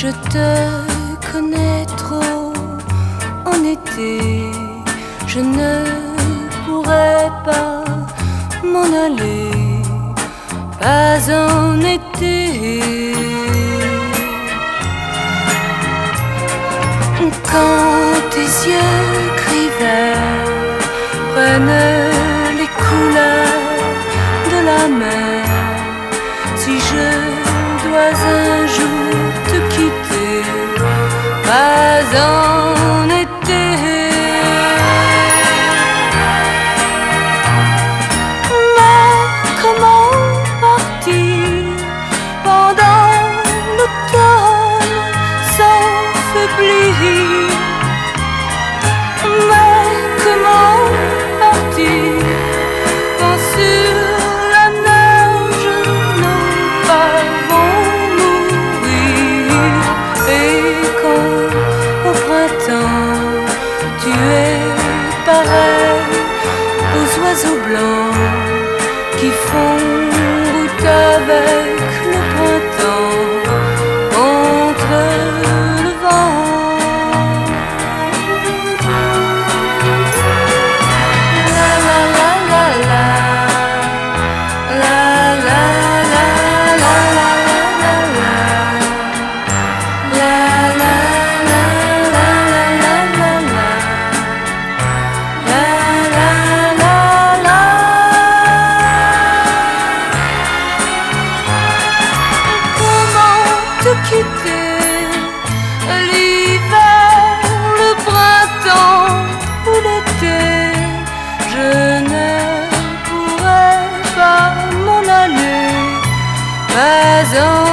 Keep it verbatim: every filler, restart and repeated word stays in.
Je te connais trop en été, je ne pourrais pas m'en aller, pas en été. Quand tes yeux gris verts prennent les couleurs de la mer, si je dois un jour te quitter, pas en été. Mais comment partir pendant l'automne s'affaiblit? Mais comment partir quand sur la neige nos pas vont mourir? Et quand au printemps tu es pareil aux oiseaux blancs qui font route avec le printemps contre le vent. Quitter l'hiver, le printemps ou l'été, je ne pourrais pas m'en aller, pas en